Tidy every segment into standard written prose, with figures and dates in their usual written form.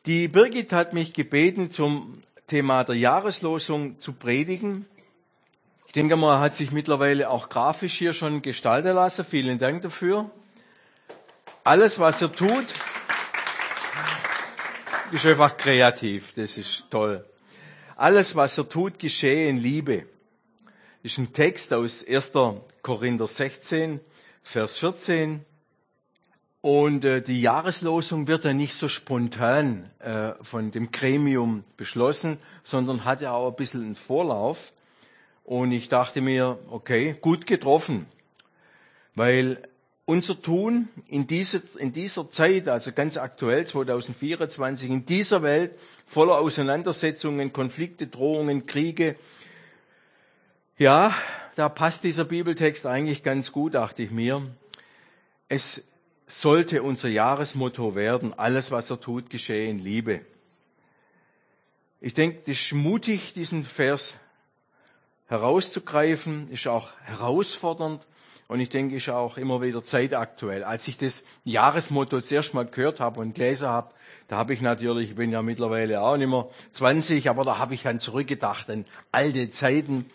Die Birgit hat mich gebeten, zum Thema der Jahreslosung zu predigen. Ich denke mal, hat sich mittlerweile auch grafisch hier schon gestalten lassen. Vielen Dank dafür. Alles, was er tut, ist einfach kreativ. Das ist toll. Alles, was er tut, geschehe in Liebe. Das ist ein Text aus 1. Korinther 16, Vers 14. Und die Jahreslosung wird ja nicht so spontan von dem Gremium beschlossen, sondern hat ja auch ein bisschen einen Vorlauf. Und ich dachte mir, okay, gut getroffen. Weil unser Tun in dieser Zeit, also ganz aktuell 2024, in dieser Welt voller Auseinandersetzungen, Konflikte, Drohungen, Kriege, ja, da passt dieser Bibeltext eigentlich ganz gut, dachte ich mir. Es sollte unser Jahresmotto werden, alles, was er tut, geschehe in Liebe. Ich denke, das ist mutig, diesen Vers herauszugreifen, ist auch herausfordernd und ich denke, ist auch immer wieder zeitaktuell. Als ich das Jahresmotto zuerst mal gehört habe und gelesen habe, da habe ich natürlich, ich bin ja mittlerweile auch nicht mehr 20, aber da habe ich dann zurückgedacht an alte Zeiten,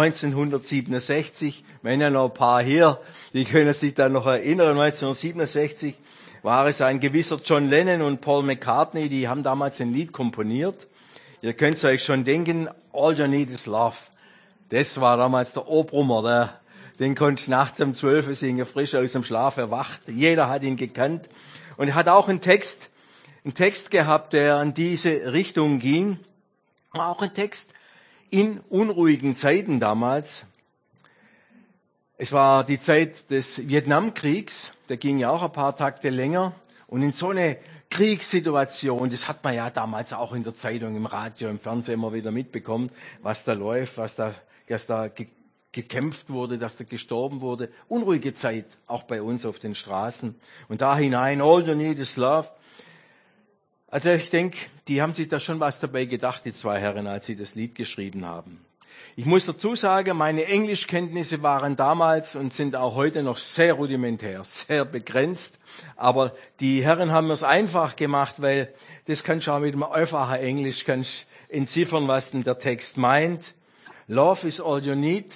1967, wenn ja noch ein paar hier, die können sich dann noch erinnern, 1967 war es ein gewisser John Lennon und Paul McCartney, die haben damals ein Lied komponiert. Ihr könnt es euch schon denken, All You Need Is Love. Das war damals der Ohrbrummer, den konnte ich nachts um 12 Uhr singen, frisch aus dem Schlaf erwacht. Jeder hat ihn gekannt. Und er hat auch einen Text gehabt, der in diese Richtung ging. Auch ein Text in unruhigen Zeiten damals. Es war die Zeit des Vietnamkriegs, der ging ja auch ein paar Takte länger. Und in so eine Kriegssituation, das hat man ja damals auch in der Zeitung, im Radio, im Fernsehen immer wieder mitbekommen, was da läuft, dass da gekämpft wurde, dass da gestorben wurde. Unruhige Zeit, auch bei uns auf den Straßen. Und da hinein, all you need is love. Also ich denke, die haben sich da schon was dabei gedacht, die zwei Herren, als sie das Lied geschrieben haben. Ich muss dazu sagen, meine Englischkenntnisse waren damals und sind auch heute noch sehr rudimentär, sehr begrenzt. Aber die Herren haben es einfach gemacht, weil das kannst du auch mit einem einfachen Englisch kannst entziffern, was denn der Text meint. Love is all you need.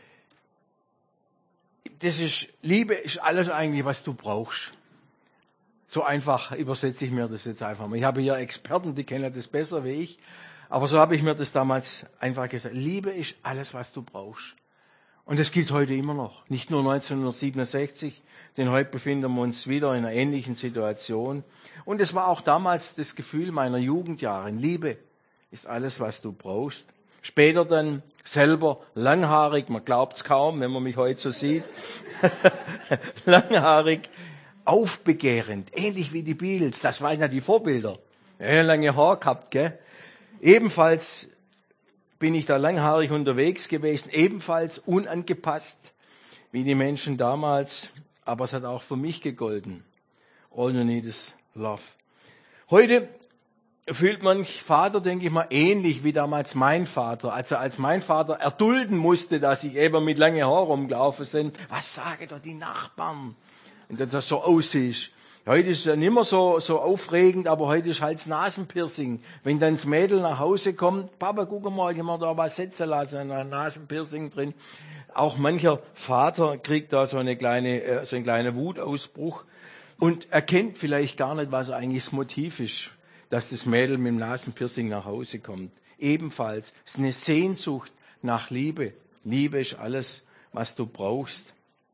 Liebe ist alles eigentlich, was du brauchst. So einfach übersetze ich mir das jetzt einfach mal. Ich habe hier Experten, die kennen das besser wie ich. Aber so habe ich mir das damals einfach gesagt. Liebe ist alles, was du brauchst. Und das gilt heute immer noch. Nicht nur 1967, denn heute befinden wir uns wieder in einer ähnlichen Situation. Und es war auch damals das Gefühl meiner Jugendjahre. Liebe ist alles, was du brauchst. Später dann selber langhaarig, man glaubt's kaum, wenn man mich heute so sieht. Langhaarig, aufbegehrend, ähnlich wie die Beatles. Das waren ja die Vorbilder. Ja, lange Haar gehabt, gell? Ebenfalls bin ich da langhaarig unterwegs gewesen, ebenfalls unangepasst wie die Menschen damals, aber es hat auch für mich gegolten. All you need is love. Heute fühlt manch Vater, denke ich mal, ähnlich wie damals mein Vater. Also als mein Vater erdulden musste, dass ich eben mit langen Haaren rumgelaufen bin, was sagen doch die Nachbarn, wenn das so aussieht. Heute ist es ja nicht mehr so aufregend, aber heute ist halt das Nasenpiercing. Wenn dann das Mädel nach Hause kommt, Papa, guck mal, ich habe da was setzen lassen, ein Nasenpiercing drin. Auch mancher Vater kriegt da so einen kleinen Wutausbruch und erkennt vielleicht gar nicht, was eigentlich das Motiv ist, dass das Mädel mit dem Nasenpiercing nach Hause kommt. Ebenfalls ist eine Sehnsucht nach Liebe. Liebe ist alles, was du brauchst.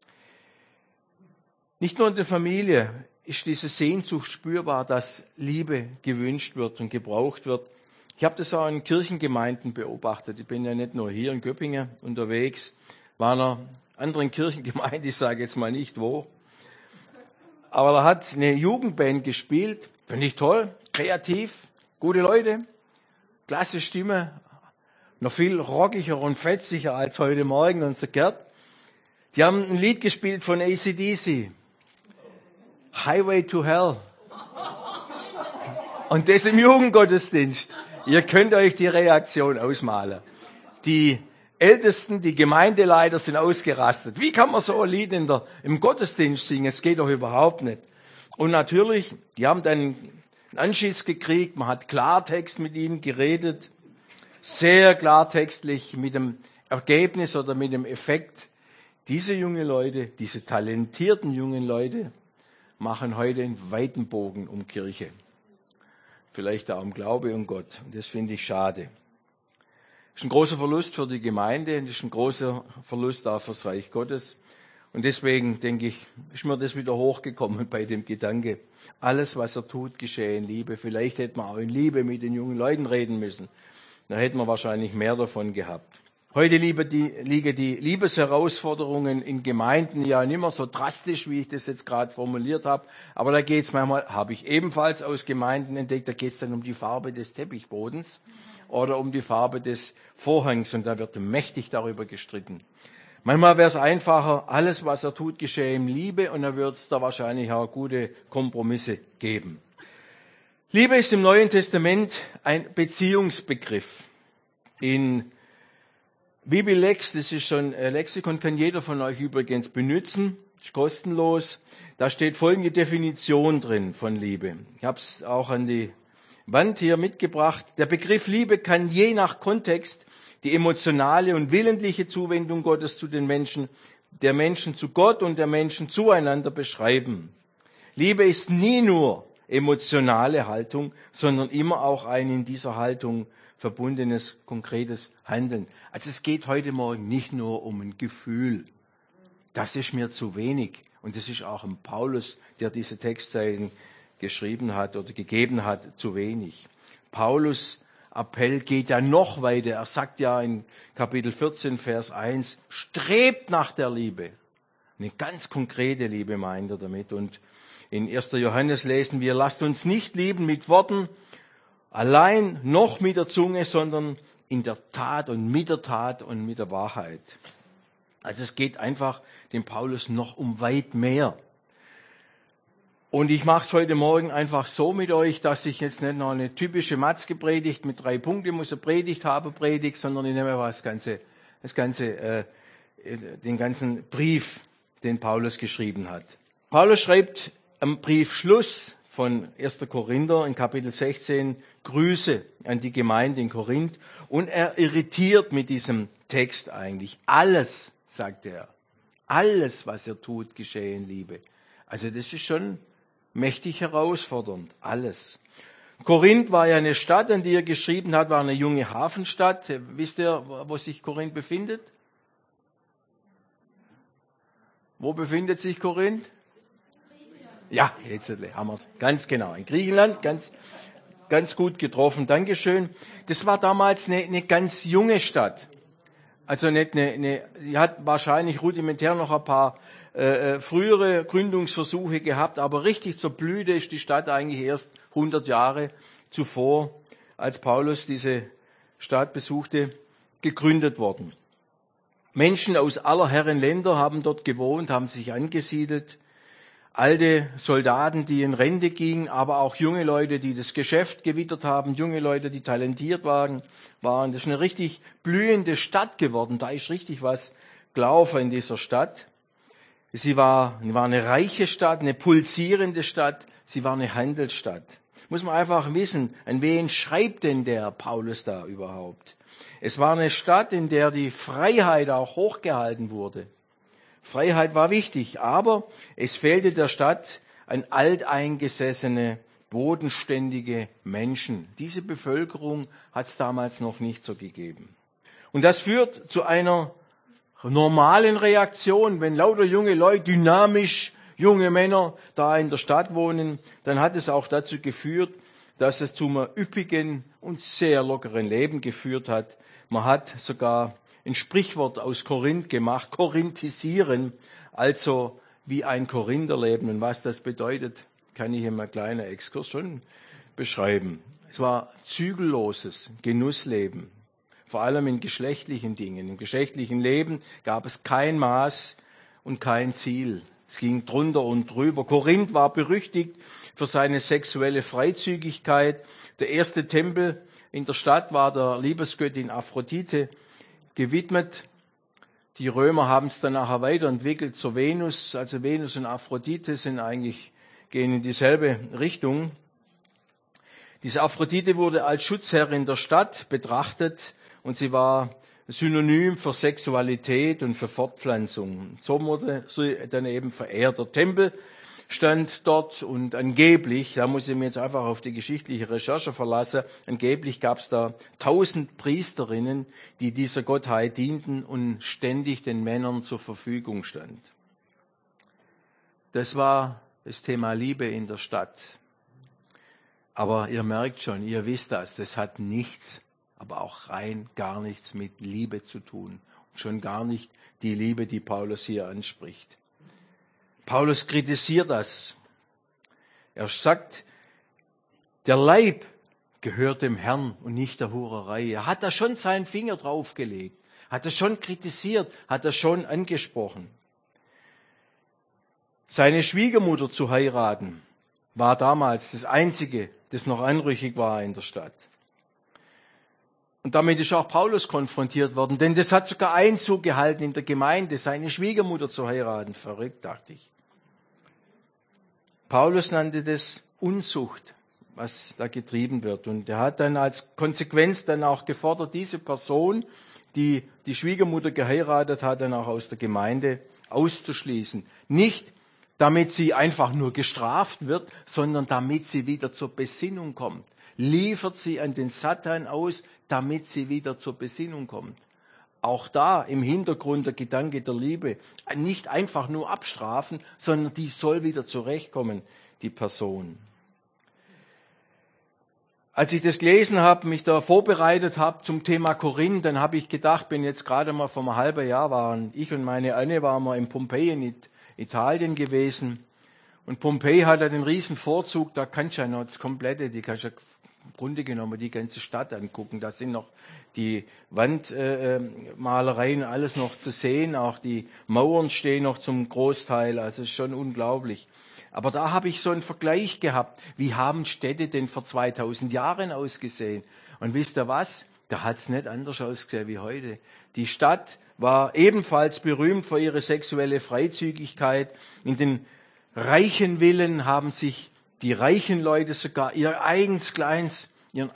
Nicht nur in der Familie ist diese Sehnsucht spürbar, dass Liebe gewünscht wird und gebraucht wird. Ich habe das auch in Kirchengemeinden beobachtet. Ich bin ja nicht nur hier in Göppingen unterwegs, war in einer anderen Kirchengemeinde, ich sage jetzt mal nicht wo. Aber da hat eine Jugendband gespielt, finde ich toll, kreativ, gute Leute, klasse Stimme, noch viel rockiger und fetziger als heute Morgen unser Gerd. Die haben ein Lied gespielt von AC/DC. Highway to Hell. Und das im Jugendgottesdienst. Ihr könnt euch die Reaktion ausmalen. Die Ältesten, die Gemeindeleiter sind ausgerastet. Wie kann man so ein Lied im Gottesdienst singen? Es geht doch überhaupt nicht. Und natürlich, die haben dann einen Anschiss gekriegt, man hat Klartext mit ihnen geredet, sehr klartextlich mit dem Ergebnis oder mit dem Effekt. Diese jungen Leute, diese talentierten jungen Leute, machen heute einen weiten Bogen um Kirche. Vielleicht auch um Glaube und Gott. Und das finde ich schade. Das ist ein großer Verlust für die Gemeinde und das ist ein großer Verlust auch fürs Reich Gottes. Und deswegen, denke ich, ist mir das wieder hochgekommen bei dem Gedanke, alles, was er tut, geschehe in Liebe. Vielleicht hätte man auch in Liebe mit den jungen Leuten reden müssen. Da hätten wir wahrscheinlich mehr davon gehabt. Heute liegen die Liebesherausforderungen in Gemeinden ja nicht mehr so drastisch, wie ich das jetzt gerade formuliert habe. Aber da geht es manchmal, habe ich ebenfalls aus Gemeinden entdeckt, da geht es dann um die Farbe des Teppichbodens oder um die Farbe des Vorhangs. Und da wird mächtig darüber gestritten. Manchmal wäre es einfacher, alles, was er tut, geschehe in Liebe. Und dann wird es da wahrscheinlich auch gute Kompromisse geben. Liebe ist im Neuen Testament ein Beziehungsbegriff. In Bibilex, das ist schon ein Lexikon, kann jeder von euch übrigens benutzen, ist kostenlos. Da steht folgende Definition drin von Liebe. Ich habe es auch an die Wand hier mitgebracht. Der Begriff Liebe kann je nach Kontext die emotionale und willentliche Zuwendung Gottes zu den Menschen, der Menschen zu Gott und der Menschen zueinander beschreiben. Liebe ist nie nur emotionale Haltung, sondern immer auch ein in dieser Haltung verbundenes, konkretes Handeln. Also es geht heute Morgen nicht nur um ein Gefühl. Das ist mir zu wenig. Und das ist auch im Paulus, der diese Textzeilen geschrieben hat oder gegeben hat, zu wenig. Paulus' Appell geht ja noch weiter. Er sagt ja in Kapitel 14, Vers 1, strebt nach der Liebe. Eine ganz konkrete Liebe meint er damit. Und in 1. Johannes lesen wir, lasst uns nicht lieben mit Worten, allein noch mit der Zunge, sondern in der Tat und mit der Wahrheit. Also es geht einfach dem Paulus noch um weit mehr. Und ich mache es heute Morgen einfach so mit euch, dass ich jetzt nicht noch eine typische Matzke-Predigt mit 3 Punkten muss eine Predigt haben, sondern ich nehme einfach den ganzen Brief, den Paulus geschrieben hat. Paulus schreibt am Briefschluss von 1. Korinther in Kapitel 16 Grüße an die Gemeinde in Korinth und er irritiert mit diesem Text eigentlich. Alles, sagt er, alles, was er tut, geschehe in Liebe. Also das ist schon mächtig herausfordernd, alles. Korinth war ja eine Stadt, an die er geschrieben hat, war eine junge Hafenstadt. Wisst ihr, wo sich Korinth befindet? Wo befindet sich Korinth? Ja, jetzt haben wir es ganz genau. In Griechenland, ganz gut getroffen. Dankeschön. Das war damals eine ganz junge Stadt. Also sie hat wahrscheinlich rudimentär noch ein paar frühere Gründungsversuche gehabt, aber richtig zur Blüte ist die Stadt eigentlich erst 100 Jahre zuvor, als Paulus diese Stadt besuchte, gegründet worden. Menschen aus aller Herren Länder haben dort gewohnt, haben sich angesiedelt. Alte Soldaten, die in Rente gingen, aber auch junge Leute, die das Geschäft gewittert haben, junge Leute, die talentiert waren. Das ist eine richtig blühende Stadt geworden. Da ist richtig was gelaufen in dieser Stadt. Sie war eine reiche Stadt, eine pulsierende Stadt. Sie war eine Handelsstadt. Muss man einfach wissen, an wen schreibt denn der Paulus da überhaupt? Es war eine Stadt, in der die Freiheit auch hochgehalten wurde. Freiheit war wichtig, aber es fehlte der Stadt an alteingesessene, bodenständige Menschen. Diese Bevölkerung hat es damals noch nicht so gegeben. Und das führt zu einer normalen Reaktion, wenn lauter junge Leute, dynamisch junge Männer da in der Stadt wohnen, dann hat es auch dazu geführt, dass es zu einem üppigen und sehr lockeren Leben geführt hat. Man hat sogar ein Sprichwort aus Korinth gemacht, korinthisieren, also wie ein Korintherleben. Und was das bedeutet, kann ich in einem kleinen Exkurs schon beschreiben. Es war zügelloses Genussleben, vor allem in geschlechtlichen Dingen. Im geschlechtlichen Leben gab es kein Maß und kein Ziel. Es ging drunter und drüber. Korinth war berüchtigt für seine sexuelle Freizügigkeit. Der erste Tempel in der Stadt war der Liebesgöttin Aphrodite gewidmet. Die Römer haben es dann nachher weiterentwickelt zur Venus. Also Venus und Aphrodite gehen in dieselbe Richtung. Diese Aphrodite wurde als Schutzherrin der Stadt betrachtet und sie war Synonym für Sexualität und für Fortpflanzung. So wurde sie dann eben verehrt. Der Tempel stand dort und angeblich, da muss ich mir jetzt einfach auf die geschichtliche Recherche verlassen, angeblich gab es da 1000 Priesterinnen, die dieser Gottheit dienten und ständig den Männern zur Verfügung stand. Das war das Thema Liebe in der Stadt. Aber ihr merkt schon, ihr wisst das hat nichts, aber auch rein gar nichts mit Liebe zu tun. Und schon gar nicht die Liebe, die Paulus hier anspricht. Paulus kritisiert das. Er sagt, der Leib gehört dem Herrn und nicht der Hurerei. Er hat da schon seinen Finger draufgelegt, hat das schon kritisiert, hat das schon angesprochen. Seine Schwiegermutter zu heiraten, war damals das Einzige, das noch anrüchig war in der Stadt. Und damit ist auch Paulus konfrontiert worden, denn das hat sogar Einzug gehalten in der Gemeinde, seine Schwiegermutter zu heiraten. Verrückt, dachte ich. Paulus nannte das Unzucht, was da getrieben wird. Und er hat dann als Konsequenz dann auch gefordert, diese Person, die die Schwiegermutter geheiratet hat, dann auch aus der Gemeinde auszuschließen. Nicht damit sie einfach nur gestraft wird, sondern damit sie wieder zur Besinnung kommt. Liefert sie an den Satan aus, damit sie wieder zur Besinnung kommt. Auch da im Hintergrund der Gedanke der Liebe. Nicht einfach nur abstrafen, sondern die soll wieder zurechtkommen, die Person. Als ich das gelesen habe, mich da vorbereitet habe zum Thema Korinth, dann habe ich gedacht, bin jetzt gerade mal vor einem halben Jahr waren, ich und meine Anne waren wir in Pompeji in Italien gewesen. Und Pompeji hat ja den riesen Vorzug, da kannst du ja noch das Komplette, die kannst du ja im Grunde genommen die ganze Stadt angucken. Da sind noch die Wandmalereien, alles noch zu sehen, auch die Mauern stehen noch zum Großteil, also es ist schon unglaublich. Aber da habe ich so einen Vergleich gehabt, wie haben Städte denn vor 2000 Jahren ausgesehen? Und wisst ihr was? Da hat es nicht anders ausgesehen wie heute. Die Stadt war ebenfalls berühmt für ihre sexuelle Freizügigkeit. In den reichen Villen haben sich die reichen Leute sogar ihr eigen kleines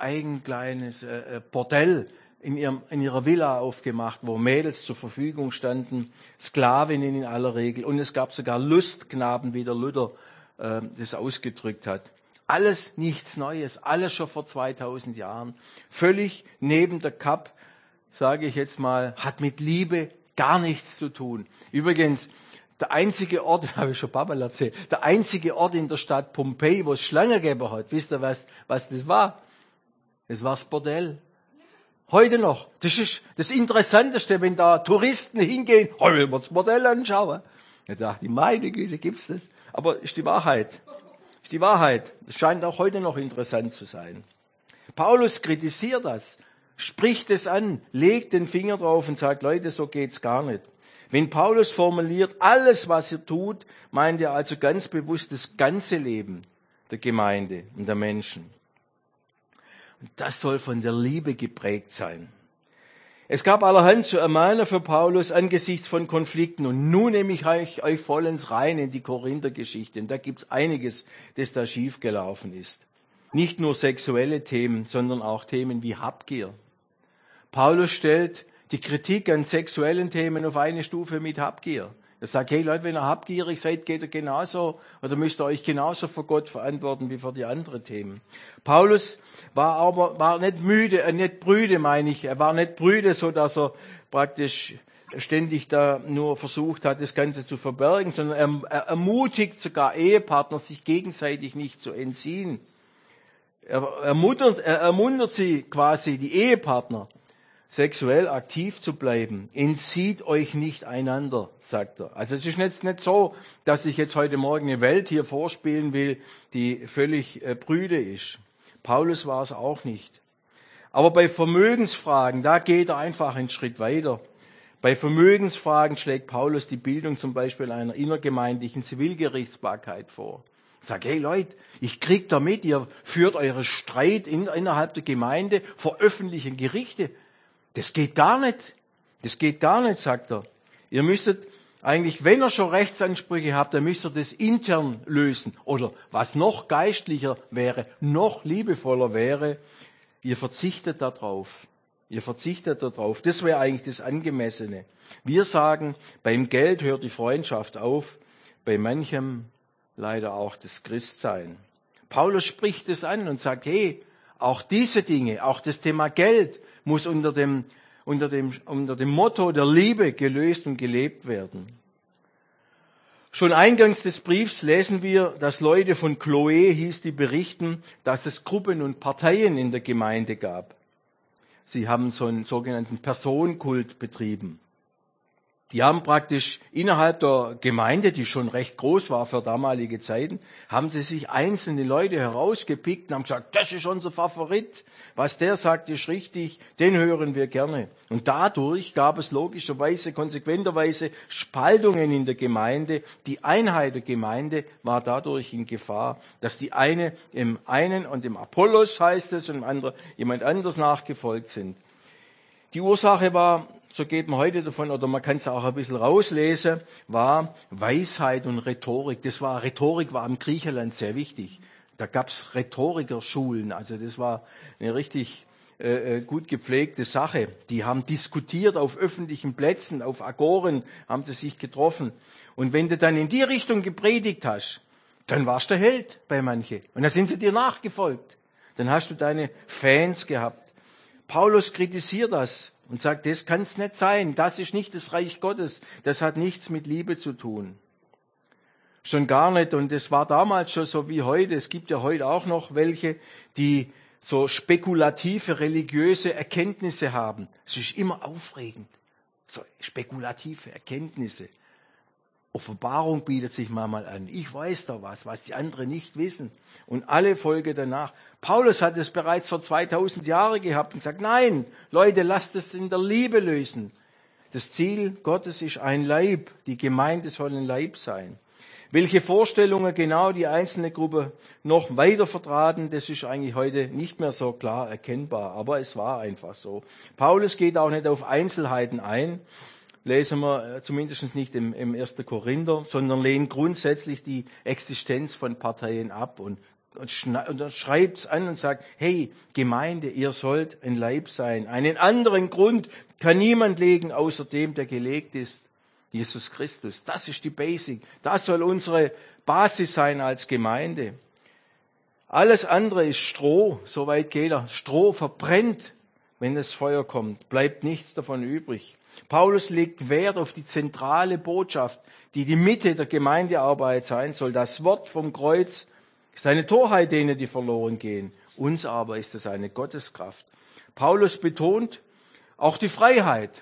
Bordell in ihrer Villa aufgemacht, wo Mädels zur Verfügung standen, Sklavinnen in aller Regel. Und es gab sogar Lustknaben, wie der Luther das ausgedrückt hat. Alles nichts Neues, alles schon vor 2000 Jahren. Völlig neben der Kapp, sage ich jetzt mal, hat mit Liebe gar nichts zu tun. Übrigens, der einzige Ort, habe ich schon ein paar Mal erzählt, der einzige Ort in der Stadt Pompeji, wo es Schlangen gegeben hat, wisst ihr, was das war? Das war das Bordell. Heute noch. Das ist das Interessanteste, wenn da Touristen hingehen, wollen wir das Bordell anschauen. Da dachte ich, meine Güte, gibt's das? Aber ist die Wahrheit. Ist die Wahrheit. Es scheint auch heute noch interessant zu sein. Paulus kritisiert das, spricht es an, legt den Finger drauf und sagt, Leute, so geht's gar nicht. Wenn Paulus formuliert, alles, was ihr tut, meint er also ganz bewusst das ganze Leben der Gemeinde und der Menschen. Und das soll von der Liebe geprägt sein. Es gab allerhand zu ermahnen für Paulus angesichts von Konflikten. Und nun nehme ich euch vollends rein in die Korinther-Geschichte. Und da gibt's einiges, das da schiefgelaufen ist. Nicht nur sexuelle Themen, sondern auch Themen wie Habgier. Paulus stellt die Kritik an sexuellen Themen auf eine Stufe mit Habgier. Er sagt, hey Leute, wenn ihr habgierig seid, geht ihr genauso, oder müsst ihr euch genauso vor Gott verantworten wie für die anderen Themen. Paulus war nicht müde, nicht brüde, meine ich. Er war nicht brüde, so dass er praktisch ständig da nur versucht hat, das Ganze zu verbergen, sondern er ermutigt sogar Ehepartner, sich gegenseitig nicht zu entziehen. Er ermuntert sie quasi, die Ehepartner, sexuell aktiv zu bleiben. Entzieht euch nicht einander, sagt er. Also es ist jetzt nicht so, dass ich jetzt heute Morgen eine Welt hier vorspielen will, die völlig prüde ist. Paulus war es auch nicht. Aber bei Vermögensfragen, da geht er einfach einen Schritt weiter. Bei Vermögensfragen schlägt Paulus die Bildung zum Beispiel einer innergemeindlichen Zivilgerichtsbarkeit vor. Sag, hey Leute, ich krieg da mit, ihr führt eure Streit innerhalb der Gemeinde vor öffentlichen Gerichte. Das geht gar nicht. Das geht gar nicht, sagt er. Ihr müsstet Eigentlich, wenn ihr schon Rechtsansprüche habt, dann müsst ihr das intern lösen. Oder was noch geistlicher wäre, noch liebevoller wäre, ihr verzichtet darauf. Ihr verzichtet darauf. Das wäre eigentlich das Angemessene. Wir sagen, beim Geld hört die Freundschaft auf, bei manchem leider auch das Christsein. Paulus spricht es an und sagt, hey, auch diese Dinge, auch das Thema Geld muss unter dem Motto der Liebe gelöst und gelebt werden. Schon eingangs des Briefs lesen wir, dass Leute von Chloe, hieß die, berichten, dass es Gruppen und Parteien in der Gemeinde gab. Sie haben so einen sogenannten Personenkult betrieben. Die haben praktisch innerhalb der Gemeinde, die schon recht groß war für damalige Zeiten, haben sie sich einzelne Leute herausgepickt und haben gesagt, das ist unser Favorit. Was der sagt, ist richtig, den hören wir gerne. Und dadurch gab es logischerweise, konsequenterweise Spaltungen in der Gemeinde. Die Einheit der Gemeinde war dadurch in Gefahr, dass die eine im einen und im Apollos heißt es und im anderen jemand anders nachgefolgt sind. Die Ursache war, so geht man heute davon, oder man kann es auch ein bisschen rauslesen, war Weisheit und Rhetorik. Rhetorik war im Griechenland sehr wichtig. Da gab es Rhetorikerschulen, also das war eine richtig gut gepflegte Sache. Die haben diskutiert auf öffentlichen Plätzen, auf Agoren haben sie sich getroffen. Und wenn du dann in die Richtung gepredigt hast, dann warst du der Held bei manche. Und dann sind sie dir nachgefolgt. Dann hast du deine Fans gehabt. Paulus kritisiert das und sagt, das kann es nicht sein, das ist nicht das Reich Gottes, das hat nichts mit Liebe zu tun. Schon gar nicht, und das war damals schon so wie heute, es gibt ja heute auch noch welche, die so spekulative religiöse Erkenntnisse haben. Es ist immer aufregend, so spekulative Erkenntnisse. Offenbarung bietet sich manchmal an. Ich weiß da was die anderen nicht wissen. Und alle folgen danach. Paulus hat es bereits vor 2000 Jahren gehabt und sagt, nein, Leute, lasst es in der Liebe lösen. Das Ziel Gottes ist ein Leib. Die Gemeinde soll ein Leib sein. Welche Vorstellungen genau die einzelne Gruppe noch weiter vertraten, das ist eigentlich heute nicht mehr so klar erkennbar. Aber es war einfach so. Paulus geht auch nicht auf Einzelheiten ein. Lesen wir zumindest nicht im 1. Korinther, sondern lehnt grundsätzlich die Existenz von Parteien ab und schreibt es an und sagt, hey, Gemeinde, ihr sollt ein Leib sein. Einen anderen Grund kann niemand legen, außer dem, der gelegt ist, Jesus Christus. Das ist die Basic. Das soll unsere Basis sein als Gemeinde. Alles andere ist Stroh, soweit geht er. Stroh verbrennt. Wenn das Feuer kommt, bleibt nichts davon übrig. Paulus legt Wert auf die zentrale Botschaft, die die Mitte der Gemeindearbeit sein soll. Das Wort vom Kreuz ist eine Torheit denen, die verloren gehen. Uns aber ist es eine Gotteskraft. Paulus betont auch die Freiheit.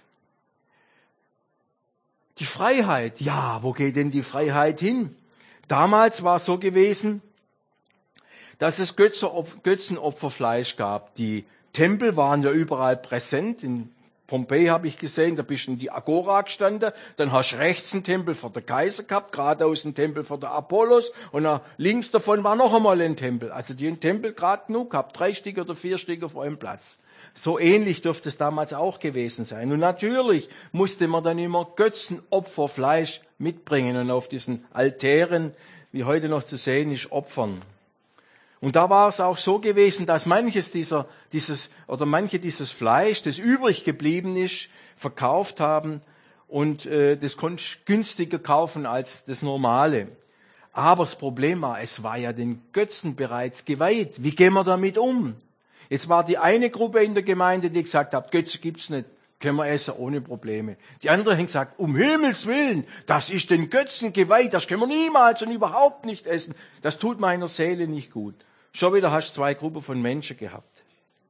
Die Freiheit, ja, wo geht denn die Freiheit hin? Damals war es so gewesen, dass es Götzenopferfleisch gab. Die Tempel waren ja überall präsent. In Pompeji habe ich gesehen, da bist du in die Agora gestanden, dann hast du rechts einen Tempel für den Kaiser gehabt, geradeaus einen Tempel für den Apollos und links davon war noch einmal ein Tempel. Also die einen Tempel gerade genug gehabt, 3 Stück oder 4 Stück auf einem Platz. So ähnlich dürfte es damals auch gewesen sein. Und natürlich musste man dann immer Götzenopferfleisch mitbringen und auf diesen Altären, wie heute noch zu sehen ist, opfern. Und da war es auch so gewesen, dass manche dieses Fleisch, das übrig geblieben ist, verkauft haben und das konntest du günstiger kaufen als das normale. Aber das Problem war, es war ja den Götzen bereits geweiht. Wie gehen wir damit um? Jetzt war die eine Gruppe in der Gemeinde, die gesagt hat, Götze gibt's nicht, können wir essen ohne Probleme. Die andere haben gesagt, um Himmels Willen, das ist den Götzen geweiht, das können wir niemals und überhaupt nicht essen. Das tut meiner Seele nicht gut. Schon wieder hast du 2 Gruppen von Menschen gehabt.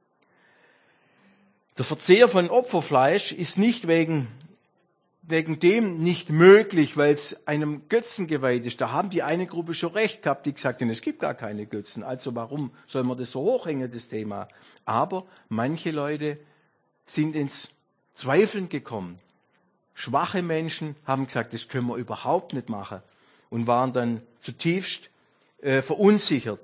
Der Verzehr von Opferfleisch ist nicht wegen dem nicht möglich, weil es einem Götzen geweiht ist. Da haben die eine Gruppe schon recht gehabt, die gesagt haben, es gibt gar keine Götzen. Also warum soll man das so hochhängen, das Thema? Aber manche Leute sind ins Zweifeln gekommen. Schwache Menschen haben gesagt, das können wir überhaupt nicht machen und waren dann zutiefst verunsichert.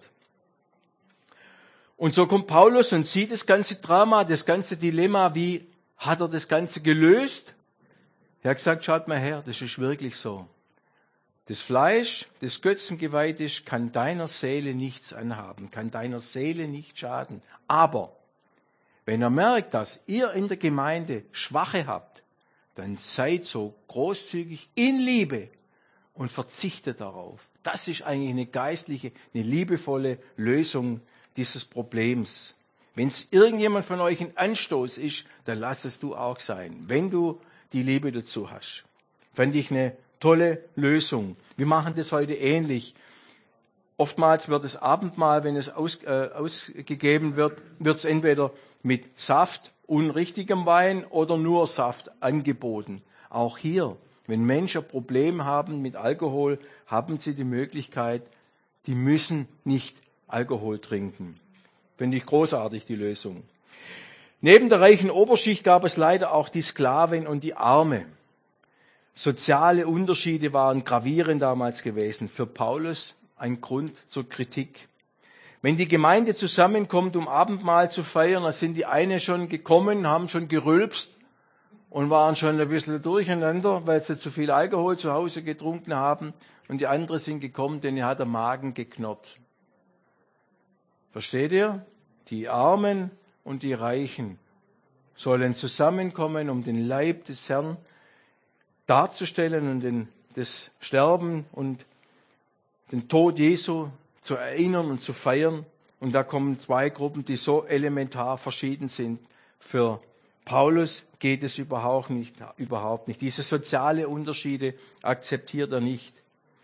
Und so kommt Paulus und sieht das ganze Drama, das ganze Dilemma, wie hat er das Ganze gelöst? Er hat gesagt, schaut mal her, das ist wirklich so. Das Fleisch, das götzengeweiht ist, kann deiner Seele nichts anhaben, kann deiner Seele nicht schaden. Aber wenn ihr merkt, dass ihr in der Gemeinde Schwache habt, dann seid so großzügig in Liebe und verzichtet darauf. Das ist eigentlich eine geistliche, eine liebevolle Lösung dieses Problems. Wenn es irgendjemand von euch ein Anstoß ist, dann lass es du auch sein, wenn du die Liebe dazu hast. Fand ich eine tolle Lösung. Wir machen das heute ähnlich. Oftmals wird das Abendmahl, wenn es ausgegeben wird, wird es entweder mit Saft, unrichtigem Wein oder nur Saft angeboten. Auch hier, wenn Menschen Probleme haben mit Alkohol, haben sie die Möglichkeit, die müssen nicht Alkohol trinken. Finde ich großartig, die Lösung. Neben der reichen Oberschicht gab es leider auch die Sklaven und die Arme. Soziale Unterschiede waren gravierend damals gewesen. Für Paulus ein Grund zur Kritik. Wenn die Gemeinde zusammenkommt, um Abendmahl zu feiern, dann sind die einen schon gekommen, haben schon gerülpst und waren schon ein bisschen durcheinander, weil sie zu viel Alkohol zu Hause getrunken haben. Und die anderen sind gekommen, denen hat der Magen geknurrt. Versteht ihr? Die Armen und die Reichen sollen zusammenkommen, um den Leib des Herrn darzustellen und das Sterben und den Tod Jesu zu erinnern und zu feiern. Und da kommen zwei Gruppen, die so elementar verschieden sind. Für Paulus geht es überhaupt nicht. Diese soziale Unterschiede akzeptiert er nicht.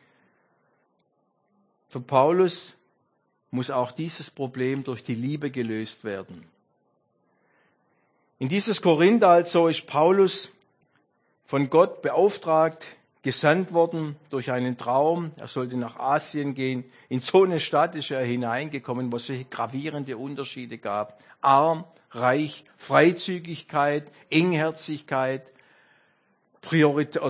Für Paulus muss auch dieses Problem durch die Liebe gelöst werden. In dieses Korinth also ist Paulus von Gott beauftragt, gesandt worden durch einen Traum. Er sollte nach Asien gehen. In so eine Stadt ist er hineingekommen, wo es solche gravierende Unterschiede gab. Arm, reich, Freizügigkeit, Engherzigkeit, Priorität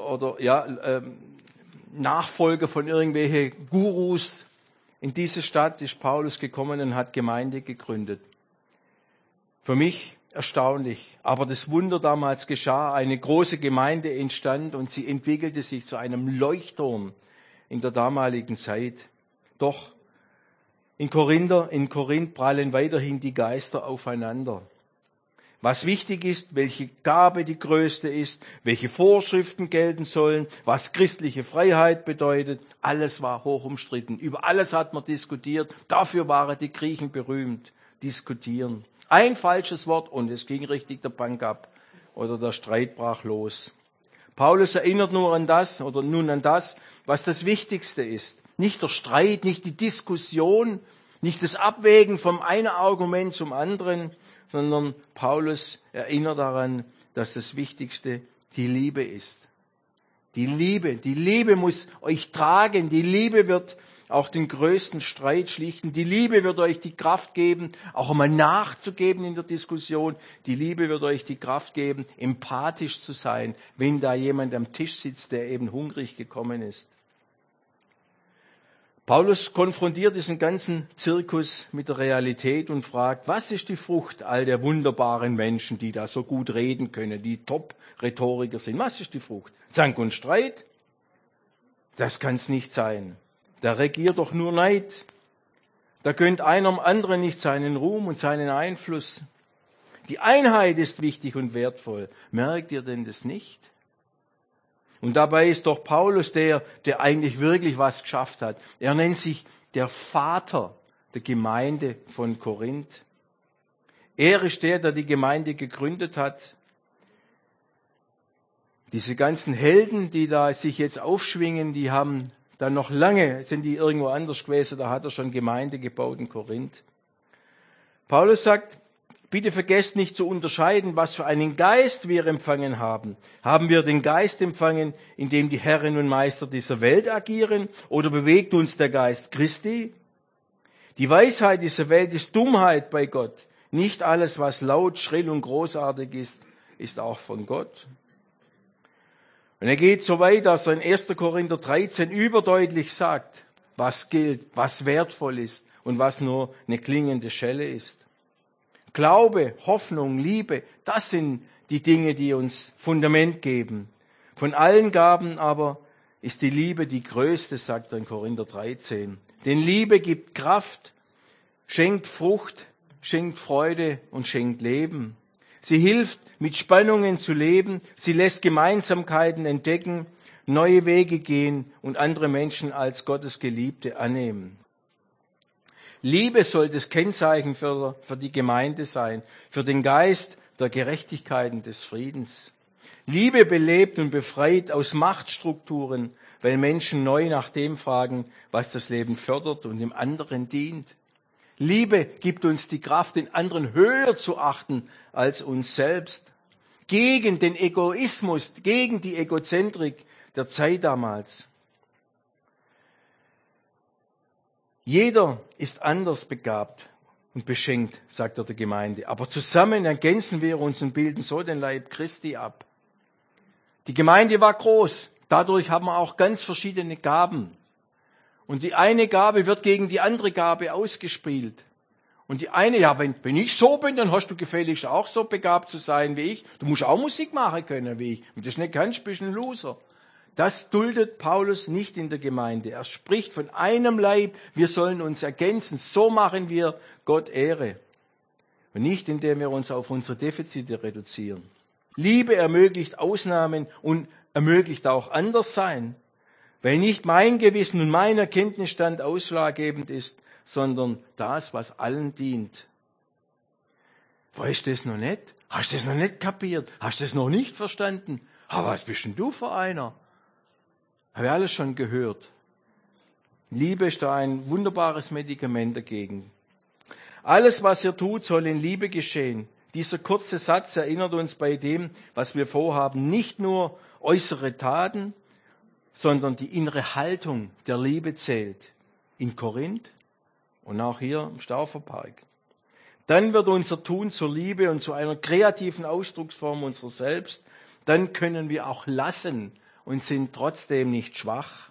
Nachfolger von irgendwelchen Gurus. In diese Stadt ist Paulus gekommen und hat Gemeinde gegründet. Für mich erstaunlich. Aber das Wunder damals geschah. Eine große Gemeinde entstand und sie entwickelte sich zu einem Leuchtturm in der damaligen Zeit. Doch in Korinth prallen weiterhin die Geister aufeinander. Was wichtig ist, welche Gabe die größte ist, welche Vorschriften gelten sollen, was christliche Freiheit bedeutet, alles war hoch umstritten. Über alles hat man diskutiert. Dafür waren die Griechen berühmt. Diskutieren. Ein falsches Wort und es ging richtig der Bank ab oder der Streit brach los. Paulus erinnert nun an das, was das Wichtigste ist. Nicht der Streit, nicht die Diskussion, nicht das Abwägen vom einen Argument zum anderen, sondern Paulus erinnert daran, dass das Wichtigste die Liebe ist. Die Liebe muss euch tragen, die Liebe wird auch den größten Streit schlichten, die Liebe wird euch die Kraft geben, auch einmal nachzugeben in der Diskussion, die Liebe wird euch die Kraft geben, empathisch zu sein, wenn da jemand am Tisch sitzt, der eben hungrig gekommen ist. Paulus konfrontiert diesen ganzen Zirkus mit der Realität und fragt, was ist die Frucht all der wunderbaren Menschen, die da so gut reden können, die Top-Rhetoriker sind? Was ist die Frucht? Zank und Streit? Das kann es nicht sein. Da regiert doch nur Neid. Da gönnt einer dem anderen nicht seinen Ruhm und seinen Einfluss. Die Einheit ist wichtig und wertvoll. Merkt ihr denn das nicht? Und dabei ist doch Paulus der eigentlich wirklich was geschafft hat. Er nennt sich der Vater der Gemeinde von Korinth. Er ist der die Gemeinde gegründet hat. Diese ganzen Helden, die da sich jetzt aufschwingen, die haben dann noch lange, sind die irgendwo anders gewesen, da hat er schon Gemeinde gebaut in Korinth. Paulus sagt, bitte vergesst nicht zu unterscheiden, was für einen Geist wir empfangen haben. Haben wir den Geist empfangen, in dem die Herren und Meister dieser Welt agieren, oder bewegt uns der Geist Christi? Die Weisheit dieser Welt ist Dummheit bei Gott. Nicht alles, was laut, schrill und großartig ist, ist auch von Gott. Und er geht so weit, dass er in 1. Korinther 13 überdeutlich sagt, was gilt, was wertvoll ist und was nur eine klingende Schelle ist. Glaube, Hoffnung, Liebe, das sind die Dinge, die uns Fundament geben. Von allen Gaben aber ist die Liebe die größte, sagt er in Korinther 13. Denn Liebe gibt Kraft, schenkt Frucht, schenkt Freude und schenkt Leben. Sie hilft, mit Spannungen zu leben. Sie lässt Gemeinsamkeiten entdecken, neue Wege gehen und andere Menschen als Gottes Geliebte annehmen. Liebe soll das Kennzeichen für die Gemeinde sein, für den Geist der Gerechtigkeit und des Friedens. Liebe belebt und befreit aus Machtstrukturen, weil Menschen neu nach dem fragen, was das Leben fördert und dem anderen dient. Liebe gibt uns die Kraft, den anderen höher zu achten als uns selbst. Gegen den Egoismus, gegen die Egozentrik der Zeit damals. Jeder ist anders begabt und beschenkt, sagt er der Gemeinde. Aber zusammen ergänzen wir uns und bilden so den Leib Christi ab. Die Gemeinde war groß. Dadurch haben wir auch ganz verschiedene Gaben. Und die eine Gabe wird gegen die andere Gabe ausgespielt. Und die eine, ja, wenn ich so bin, dann hast du gefälligst auch so begabt zu sein wie ich. Du musst auch Musik machen können wie ich. Wenn du das nicht kannst, bist du ein Loser. Das duldet Paulus nicht in der Gemeinde. Er spricht von einem Leib, wir sollen uns ergänzen. So machen wir Gott Ehre. Und nicht, indem wir uns auf unsere Defizite reduzieren. Liebe ermöglicht Ausnahmen und ermöglicht auch Anderssein. Weil nicht mein Gewissen und mein Erkenntnisstand ausschlaggebend ist, sondern das, was allen dient. Weißt du das noch nicht? Hast du das noch nicht kapiert? Hast du das noch nicht verstanden? Aber was bist denn du für einer? Habe ich alles schon gehört. Liebe ist da ein wunderbares Medikament dagegen. Alles, was ihr tut, soll in Liebe geschehen. Dieser kurze Satz erinnert uns bei dem, was wir vorhaben, nicht nur äußere Taten, sondern die innere Haltung der Liebe zählt. In Korinth und auch hier im Stauferpark. Dann wird unser Tun zur Liebe und zu einer kreativen Ausdrucksform unserer selbst. Dann können wir auch lassen und sind trotzdem nicht schwach.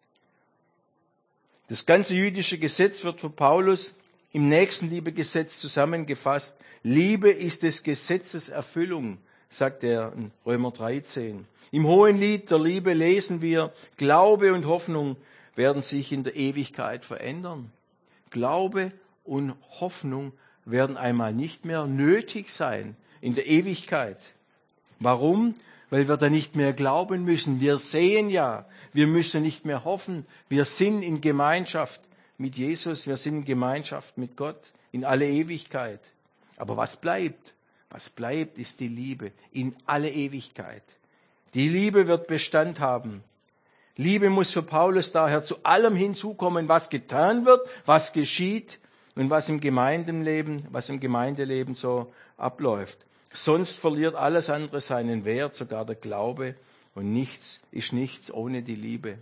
Das ganze jüdische Gesetz wird für Paulus im Nächstenliebegesetz zusammengefasst. Liebe ist des Gesetzes Erfüllung, sagt er in Römer 13. Im Hohenlied der Liebe lesen wir, Glaube und Hoffnung werden sich in der Ewigkeit verändern. Glaube und Hoffnung werden einmal nicht mehr nötig sein in der Ewigkeit. Warum? Weil wir da nicht mehr glauben müssen. Wir sehen ja, wir müssen nicht mehr hoffen. Wir sind in Gemeinschaft mit Jesus, wir sind in Gemeinschaft mit Gott in alle Ewigkeit. Aber was bleibt? Was bleibt, ist die Liebe in alle Ewigkeit. Die Liebe wird Bestand haben. Liebe muss für Paulus daher zu allem hinzukommen, was getan wird, was geschieht und was im Gemeindeleben so abläuft. Sonst verliert alles andere seinen Wert, sogar der Glaube, und nichts ist nichts ohne die Liebe.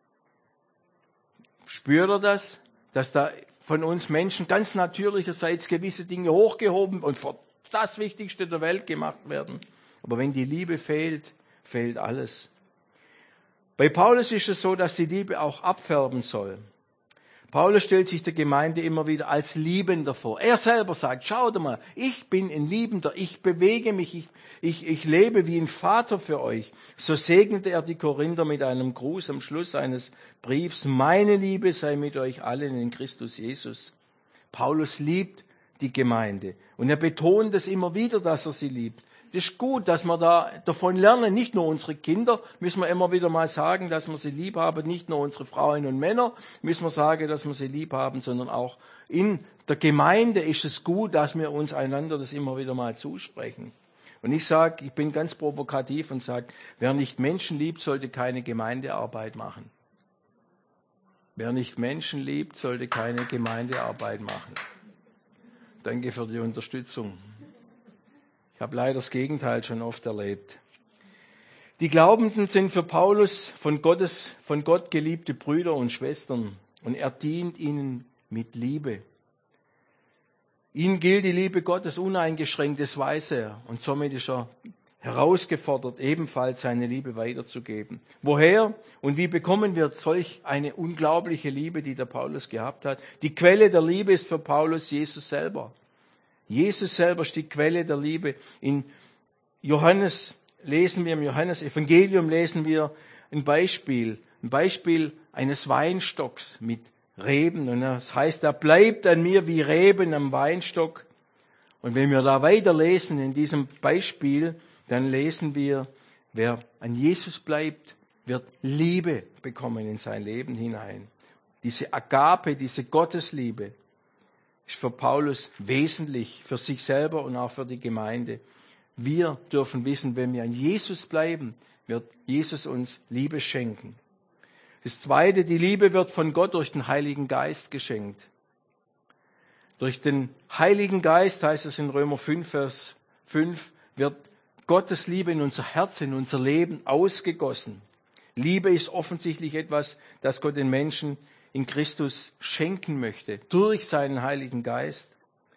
Spürt ihr das? Dass da von uns Menschen ganz natürlicherseits gewisse Dinge hochgehoben und für das Wichtigste der Welt gemacht werden. Aber wenn die Liebe fehlt, fehlt alles. Bei Paulus ist es so, dass die Liebe auch abfärben soll. Paulus stellt sich der Gemeinde immer wieder als Liebender vor. Er selber sagt, schaut mal, ich bin ein Liebender, ich bewege mich, ich lebe wie ein Vater für euch. So segnete er die Korinther mit einem Gruß am Schluss seines Briefs. Meine Liebe sei mit euch allen in Christus Jesus. Paulus liebt die Gemeinde und er betont es immer wieder, dass er sie liebt. Das ist gut, dass wir da davon lernen. Nicht nur unsere Kinder müssen wir immer wieder mal sagen, dass wir sie lieb haben. Nicht nur unsere Frauen und Männer müssen wir sagen, dass wir sie lieb haben, sondern auch in der Gemeinde ist es gut, dass wir uns einander das immer wieder mal zusprechen. Und ich bin ganz provokativ und sage, wer nicht Menschen liebt, sollte keine Gemeindearbeit machen. Wer nicht Menschen liebt, sollte keine Gemeindearbeit machen. Danke für die Unterstützung. Ich habe leider das Gegenteil schon oft erlebt. Die Glaubenden sind für Paulus von Gott geliebte Brüder und Schwestern und er dient ihnen mit Liebe. Ihnen gilt die Liebe Gottes uneingeschränkt, das weiß er. Und somit ist er herausgefordert, ebenfalls seine Liebe weiterzugeben. Woher und wie bekommen wir solch eine unglaubliche Liebe, die der Paulus gehabt hat? Die Quelle der Liebe ist für Paulus Jesus selber. Jesus selber ist die Quelle der Liebe. In Johannes lesen wir im Johannesevangelium, lesen wir ein Beispiel eines Weinstocks mit Reben. Und das heißt, er bleibt an mir wie Reben am Weinstock. Und wenn wir da weiterlesen in diesem Beispiel, dann lesen wir, wer an Jesus bleibt, wird Liebe bekommen in sein Leben hinein. Diese Agape, diese Gottesliebe ist für Paulus wesentlich, für sich selber und auch für die Gemeinde. Wir dürfen wissen, wenn wir an Jesus bleiben, wird Jesus uns Liebe schenken. Das Zweite, die Liebe wird von Gott durch den Heiligen Geist geschenkt. Durch den Heiligen Geist, heißt es in Römer 5, Vers 5, wird Gottes Liebe in unser Herz, in unser Leben ausgegossen. Liebe ist offensichtlich etwas, das Gott den Menschen in Christus schenken möchte, durch seinen Heiligen Geist.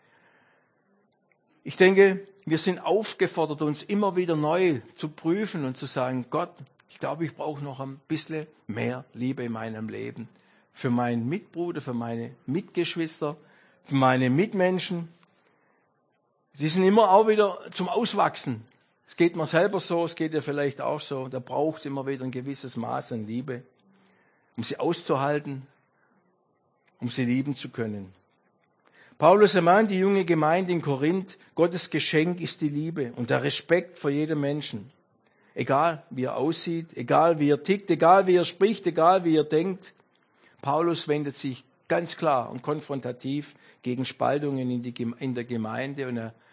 Ich denke, wir sind aufgefordert, uns immer wieder neu zu prüfen und zu sagen, Gott, ich glaube, ich brauche noch ein bisschen mehr Liebe in meinem Leben. Für meinen Mitbruder, für meine Mitgeschwister, für meine Mitmenschen. Die sind immer auch wieder zum Auswachsen. Es geht mir selber so, es geht dir vielleicht auch so. Da braucht es immer wieder ein gewisses Maß an Liebe, um sie auszuhalten, um sie lieben zu können. Paulus ermahnt die junge Gemeinde in Korinth, Gottes Geschenk ist die Liebe und der Respekt vor jedem Menschen. Egal wie er aussieht, egal wie er tickt, egal wie er spricht, egal wie er denkt. Paulus wendet sich ganz klar und konfrontativ gegen Spaltungen in der Gemeinde und er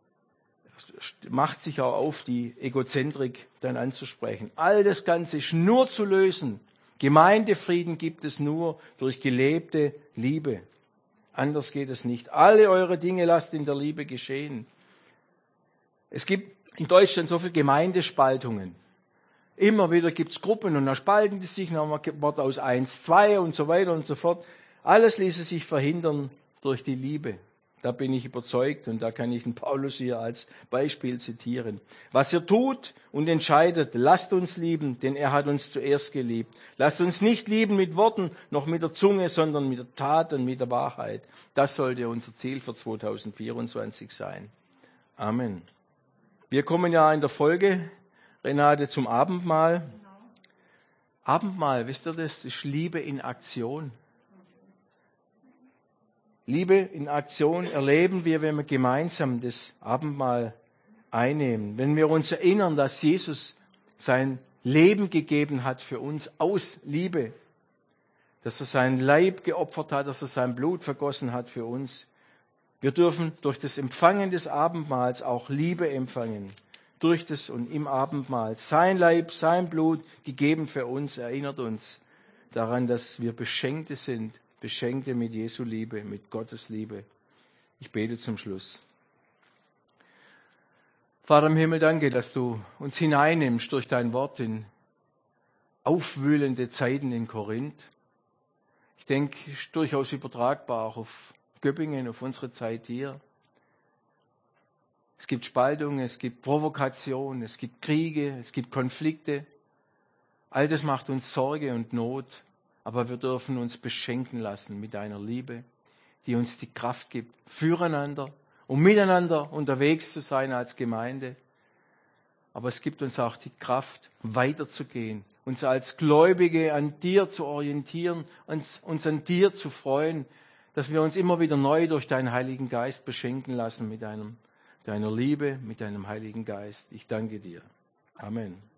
macht sich auch auf, die Egozentrik dann anzusprechen. All das Ganze ist nur zu lösen. Gemeindefrieden gibt es nur durch gelebte Liebe. Anders geht es nicht. Alle eure Dinge lasst in der Liebe geschehen. Es gibt in Deutschland so viele Gemeindespaltungen. Immer wieder gibt es Gruppen und dann spalten die sich, dann wird aus 1, 2 und so weiter und so fort. Alles ließe sich verhindern durch die Liebe. Da bin ich überzeugt und da kann ich den Paulus hier als Beispiel zitieren. Was ihr tut und entscheidet, lasst uns lieben, denn er hat uns zuerst geliebt. Lasst uns nicht lieben mit Worten, noch mit der Zunge, sondern mit der Tat und mit der Wahrheit. Das sollte unser Ziel für 2024 sein. Amen. Wir kommen ja in der Folge, Renate, zum Abendmahl. Abendmahl, wisst ihr das? Das ist Liebe in Aktion. Liebe in Aktion erleben wir, wenn wir gemeinsam das Abendmahl einnehmen. Wenn wir uns erinnern, dass Jesus sein Leben gegeben hat für uns aus Liebe. Dass er seinen Leib geopfert hat, dass er sein Blut vergossen hat für uns. Wir dürfen durch das Empfangen des Abendmahls auch Liebe empfangen. Durch das und im Abendmahl. Sein Leib, sein Blut gegeben für uns, erinnert uns daran, dass wir Beschenkte sind. Beschenkte mit Jesu Liebe, mit Gottes Liebe. Ich bete zum Schluss. Vater im Himmel, danke, dass du uns hineinnimmst durch dein Wort in aufwühlende Zeiten in Korinth. Ich denke, es ist durchaus übertragbar auch auf Göppingen, auf unsere Zeit hier. Es gibt Spaltungen, es gibt Provokation, es gibt Kriege, es gibt Konflikte. All das macht uns Sorge und Not. Aber wir dürfen uns beschenken lassen mit deiner Liebe, die uns die Kraft gibt, füreinander, um miteinander unterwegs zu sein als Gemeinde. Aber es gibt uns auch die Kraft, weiterzugehen, uns als Gläubige an dir zu orientieren, uns an dir zu freuen, dass wir uns immer wieder neu durch deinen Heiligen Geist beschenken lassen mit deiner Liebe, mit deinem Heiligen Geist. Ich danke dir. Amen.